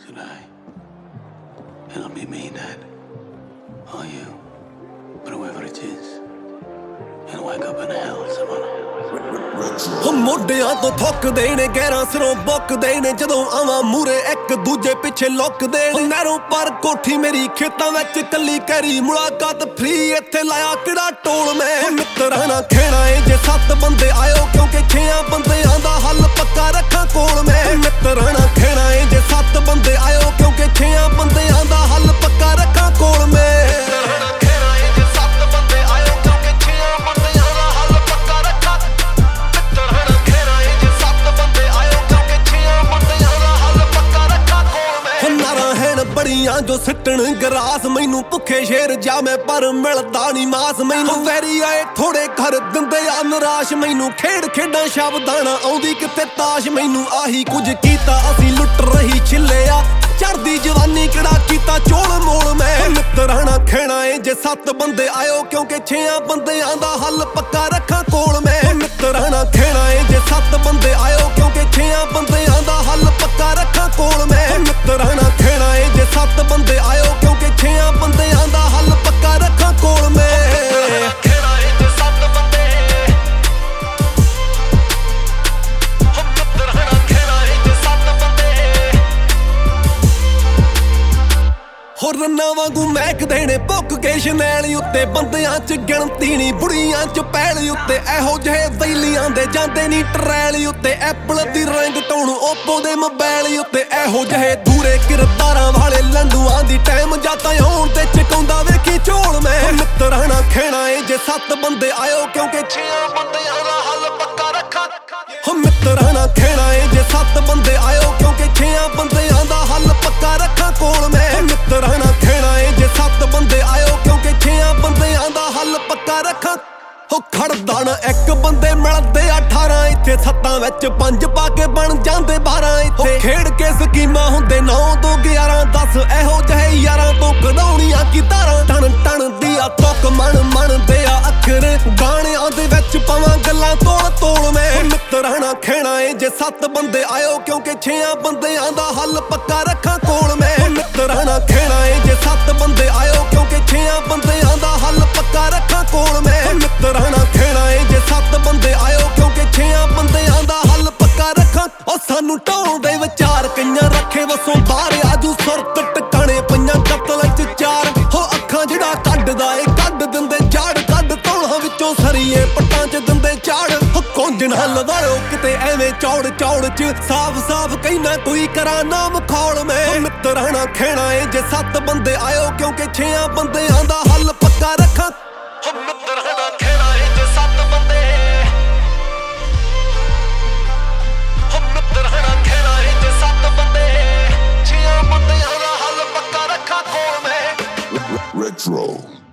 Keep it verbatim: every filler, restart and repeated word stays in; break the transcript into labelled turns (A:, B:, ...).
A: tonight. It'll be me, Dad. Or you. But whoever it is, he'll wake up in hell, someone.
B: ਹੋ ਮੋਢਿਆਂ ਤੋਂ ਥੁੱਕਦੇ ਨੇ ਗਹਿਰਾਂ ਸਿਰੋਂ ਬੁੱਕਦੇ ਨੇ ਜਦੋਂ ਆਵਾਂ ਮੂਰੇ ਇੱਕ ਦੂਜੇ ਪਿੱਛੇ ਲੁੱਕਦੇ ਨੇ ਨਹਿਰੋਂ ਪਰ ਕੋਠੀ ਮੇਰੀ ਖੇਤਾਂ ਵਿੱਚ ਕੱਲੀ ਕੈਰੀ ਮੁਲਾਕਾਤ ਫ੍ਰੀ ਇੱਥੇ ਲਾਇਆ ਕਿਹੜਾ ਟੋਲ ਮੈਂ ਮਿੱਤਰਾਂ ਨਾਲ ਖੇਣਾ ਏ ਜੇ ਸੱਤ ਬੰਦੇ ਆਇਓ ਕਿਉਂਕਿ ਛੇਆਂ ਬੰਦਿਆਂ ਦਾ ਹੱਲ ਪੱਕਾ ਰੱਖਾਂ ਕੋਲ ਮੈਂ ਮਿੱਤਰਾਂ ਨਾਲ ਖੇਣਾ ਏ ਜੇ ਸੱਤ ਬੰਦੇ ਆਇਓ ਕਿਉਂਕਿ ਛੇਆਂ ਬੰਦਿਆਂ ਦਾ ਹੱਲ ਪੱਕਾ ਰੱਖਾਂ ਕੋਲ ਮੈਂ ਬੜੀਆਂ ਜੋ ਸਿੱਟਣ ਗਰਾਸ ਮੈਨੂੰ ਭੁੱਖੇ ਸ਼ੇਰ ਜਾ ਮੈਂ ਪਰ ਮਿਲਦਾ ਨਹੀਂ ਮਾਸ ਮੈਨੂੰ ਵੈਰੀ ਆਏ ਥੋੜੇ ਘਰ ਦਿੰਦੇ ਆ ਨਿਰਾਸ਼ ਮੈਨੂੰ ਖੇਡ ਖੇਡਾਂ ਸ਼ਬਦਾਂ ਨਾ ਆਉਂਦੀ ਕਿਤੇ ਤਾਸ਼ ਮੈਨੂੰ ਆਹੀ ਕੁਝ ਕੀਤਾ ਅਸੀਂ ਲੁੱਟ ਰਹੀ ਛਿੱਲਿਆ ਚੜਦੀ ਜਵਾਨੀ ਕਿਹੜਾ ਕੀਤਾ ਚੋਲ ਮੋਲ ਮੈਂ ਮਿੱਤਰਾਂ ਨਾਲ ਖੇਣਾ ਏ ਜੇ ਸੱਤ ਬੰਦੇ ਆਇਓ ਕਿਉਂਕਿ ਛੇਆਂ ਬੰਦਿਆਂ ਦਾ ਹੱਲ ਪੱਕਾ ਰੱਖਾਂ ਕੋਲ ਮੈਂ ਮਿੱਤਰਾਂ ਨਾਲ ਖੇਣਾ ਏ ਜੇ ਸੱਤ ਬੰਦੇ ਆਇਓ ਕਿਉਂਕਿ ਛੇਆਂ ਬੰਦਿਆਂ ਦਾ ਹੱਲ ਪੱਕਾ ਰੱਖਾਂ ਕੋਲ ਮੈਂ ਮਿੱਤਰਾਂ ਨਾਲ ਖੇਣਾ ਏ ਜੇ ਸੱਤ ਬੰਦੇ ਆਇਓ ਕਿਉਂਕਿ ਛੇਆਂ ਬੰਦਿਆਂ ਦਾ ਹੱਲ ਪੱਕਾ ਰੱਖਾਂ ਕੋਲ ਮੈਂ ਹੋ ਰੰਨਾਂ ਵਾਂਗੂ ਮਹਿਕਦੇ ਨੇ ਭੁੱਕ ਕੇ ਸ਼ਨੈਲ ਉੱਤੇ ਬੰਦਿਆਂ ਚ ਗਿਣਤੀ ਨੀ ਬੁੜੀਆਂ ਚ ਪੈਲ ਉੱਤੇ ਇਹੋ ਜਿਹੇ ਵੈਲੀਆਂ ਦੇ ਜਾਂਦੇ ਨੀ ਟਰੈਲ ਉੱਤੇ ਐਪਲ ਦੀ ਰਿੰਗ ਟੋਨ ਓਪੋ ਦੇ ਮੋਬਾਈਲ ਉੱਤੇ ਇਹੋ ਜਿਹੇ ਦੂਰੇ ਕਿਰਦਾਰਾਂ ਵਾਲੇ ਲੰਡੂਆਂ ਦੀ ਟਾਈਮ ਜਾਤਾਂ ਆਉਣ ਤੇ ਚਕਾਉਂਦਾ ਵੇਖੀ ਝੋਲ ਮੈਂ ਮਿੱਤਰਾਂ ਨਾਲ ਖੇਣਾ ਏ ਜੇ ਸੱਤ ਬੰਦੇ ਆਇਓ ਕਿਉਂਕਿ ਛੇਆਂ ਬੰਦਿਆਂ ਦਾ ਹੱਲ ਪੱਕਾ ਰੱਖਾਂ ਹੋ ਮਿੱਤਰਾਂ ਨਾਲ ਖੇਣਾ ਏ ਜੇ ਸੱਤ ਬੰਦੇ ਆਇਓ ਕਿਉਂਕਿ ਛੇਆਂ ਬੰਦਿਆਂ ਦਾ ਹੱਲ ਪੱਕਾ ਰੱਖਾਂ ਕੋਲ ਮੈਂ ਮਿੱਤਰਾਂ ਨਾਲ ਖੇਣਾ ਏ ਜੇ ਸੱਤ ਬੰਦੇ ਆਇਓ ਕਿਉਂਕਿ ਛੇਆਂ ਬੰਦਿਆਂ ਦਾ ਹੱਲ ਪੱਕਾ ਰੱਖਾਂ ਹੋ ਖੜਦਾ ਨਾ ਇੱਕ ਬੰਦੇ ਮਿਲਦੇ ਅਠਾਰਾਂ ਇੱਥੇ ਸੱਤਾਂ ਵਿੱਚ ਪੰਜ ਪਾ ਕੇ ਬਣ ਜਾਂਦੇ ਬਾਰਾਂ ਇੱਥੇ ਖੇਡ ਕੇ ਸਕੀਮਾਂ ਹੁੰਦੇ ਨੌ ਤੋਂ ਗਿਆਰਾਂ ਦਸ ਇਹੋ ਜਿਹੇ ਯਾਰਾਂ ਤੋਂ ਕਢਾਉਣੀਆਂ ਕੀ ਤਾਰਾਂ ਟਣ ਟਣ ਦੀ ਆ ਤੁੱਕ ਮਣ ਮਣਦੇ ਆ ਅੱਖਰ ਗਾਣਿਆਂ ਦੇ ਵਿੱਚ ਪਾਵਾਂ ਗੱਲਾਂ ਤੋਲ ਤੋਲ ਮੈਂ ਮਿੱਤਰਾਂ ਨਾਲ ਖੇਣਾ ਏ ਜੇ ਸੱਤ ਬੰਦੇ ਆਇਓ ਕਿਉਂਕਿ ਛੇਆਂ ਬੰਦਿਆਂ ਦਾ ਹੱਲ ਪੱਕਾ ਰੱਖਾਂ ਕੋਲ ਮੈਂ ਮਿੱਤਰਾਂ ਨਾਲ ਖੇਣਾ ਏ ਜੇ ਸੱਤ ਬੰਦੇ ਆਇਓ ਕਿਉਂਕਿ ਛੇਆਂ ਬੰਦਿਆਂ ਦਾ ਹੱਲ ਪੱਕਾ ਰੱਖਾਂ ਕੋਲ ਮੈਂ ਮਿੱਤਰਾਂ ਨਾਲ ਖੇਣਾ ਏ ਜੇ ਸੱਤ ਬੰਦੇ ਆਇਓ ਕਿਉਂਕਿ ਛੇਆਂ ਬੰਦਿਆਂ ਦਾ ਹੱਲ ਪੱਕਾ ਰੱਖਾਂ ਉਹ ਸਾਨੂੰ ਢਾਉਣ ਦੇ ਵਿਚਾਰ ਕਈਆਂ ਰੱਖੇ ਵਸੋਂ ਬਾਹਰ ਆਜੂ ਸੁਰਤ ਟਿਕਾਣੇ ਪਈਆਂ ਕਤਲ ਚ ਚਾਰ ਹੋ ਅੱਖਾਂ ਜਿਹੜਾ ਕੱਢਦਾ ਏ ਕੱਢ ਦਿੰਦੇ ਝਾੜ ਕੱਢ ਧੌਲਾਂ ਵਿੱਚੋਂ ਸਰੀਏ ਪੱਟਾਂ ਚ ਦਿੰਦੇ ਝਾੜ ਹੋ ਕੋਂਜਣ ਲਵਾਇਓ ਕਿਤੇ ਐਵੇਂ ਚੌੜ ਚੌੜ ਚ ਸਾਫ ਸਾਫ ਕਹਿਣਾ ਕੋਈ ਕਰਾਂ ਨਾ ਮਖੌਲ ਮੈਂ ਮਿੱਤਰਾਂ ਨਾਲ ਖੇਣਾ ਏ ਜੇ ਸੱਤ ਬੰਦੇ ਆਇਓ ਕਿਉਂਕਿ ਛੇਆਂ ਬੰਦਿਆਂ ਦਾ ਹੱਲ ਪੱਕਾ ਰੱਖਾਂ ਮਿੱਤਰਾਂ ਨਾਲ ਖੇਣਾ ਏ ਜੇ ਸੱਤ ਬੰਦੇ ਹੋ ਮਿੱਤਰਾਂ ਨਾਲ ਖੇਣਾ ਏ ਜੇ ਸੱਤ ਬੰਦੇ ਛੇਆਂ ਬੰਦਿਆਂ ਦਾ ਹੱਲ ਪੱਕਾ ਰੱਖਾਂ ਕੋਲ ਮੈਂ
C: Retro